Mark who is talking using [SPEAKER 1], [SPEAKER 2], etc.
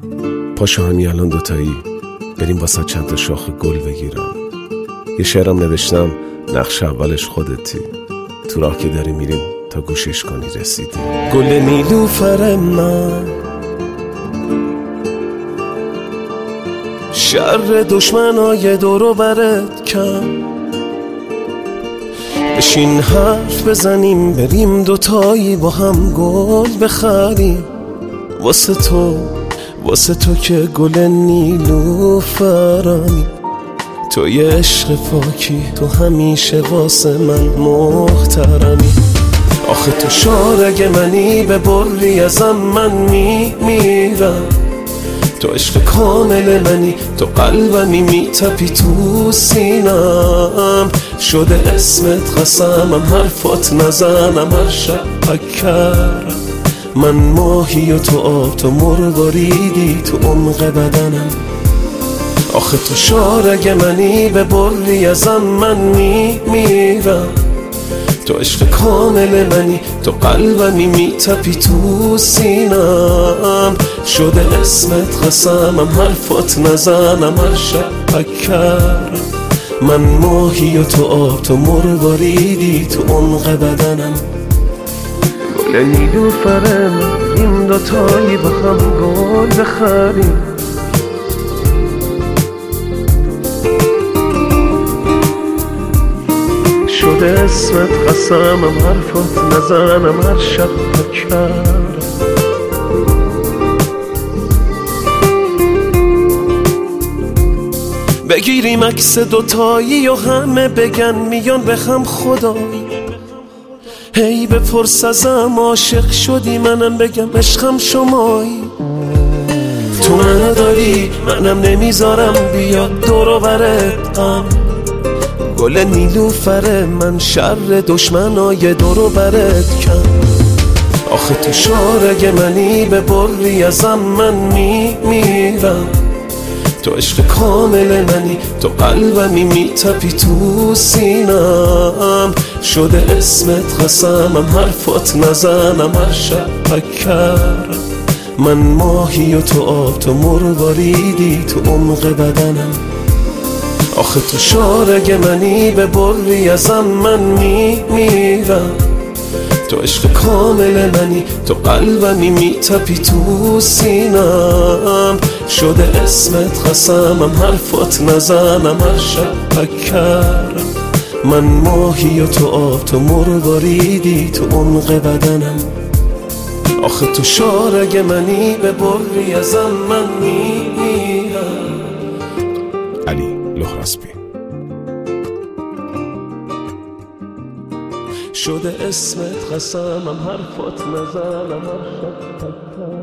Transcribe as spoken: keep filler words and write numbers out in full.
[SPEAKER 1] پاشو همین الان دوتایی بریم واسه چند تا شاخ گل بگیرم. یه شعرم نوشتم نقش اولش خودتی، تو راه که داری میریم تا گوشش کنی رسیدی. گل نیلوفر من شر دشمنای دورو برت کم، بشین حرف بزنیم بریم دوتایی با هم گل بخریم. واسه تو واسه تو که گل نیلوفرمی، تو یه عشق پاکی، تو همیشه واسه من محترمی. آخه تو شارگ منی، به بری ازم من میمیرم. تو عشق کامل منی، تو قلبمی میتپی تو سینم. شده اسمت قسمم، حرفات نزنم هر شب پکرم. من ماهی و تو آب، تو مرواریدی تو عمق بدنم. آخه تو شارگ منی، به بری ازم من میمیرم. تو عشق کامل منی، تو قلبمی میتپی تو سینم. شده اسمت قسمم، حرفات نزنم هر شب پکرم. من ماهی و تو آب، تو مرواریدی تو عمق بدنم. گل نیلوفرم این دوتایی با هم گل بخریم. شده اسمت قسمم، حرفات نزنم هر شب پکرم. بگیریم عکس دوتایی و همه بگن میان به هم خدایی. هی بپرس ازم عاشق شدی، منم بگم عشقم شمایی. تو منو داری منم نمیذارم بیاد دورو برت غم. گل نیلوفر من شر دشمنای دورو برت کم. آخه تو شارگ منی، به بری ازم من میمیرم. تو عشق کامل منی، تو قلبمی میتپی تو سینم. شده اسمت قسمم، حرفات نزنم هر شب پکرم. من ماهی و تو آب، تو مرواریدی تو عمق بدنم. آخه تو شارگ منی، به بری ازم من میمیرم. تو عشق کامل منی، تو قلبمی میتپی تو سینم. شده اسمت قسمم، حرفات نزنم هر شب پکرم. من ماهی و تو آب، تو مرواریدی تو عمق بدنم. آخه تو شارگ منی، به بری ازم من میمیرم. علی لهراسبی.
[SPEAKER 2] شده اسمت قسمم، حرفات نزنم هر شب پکرم.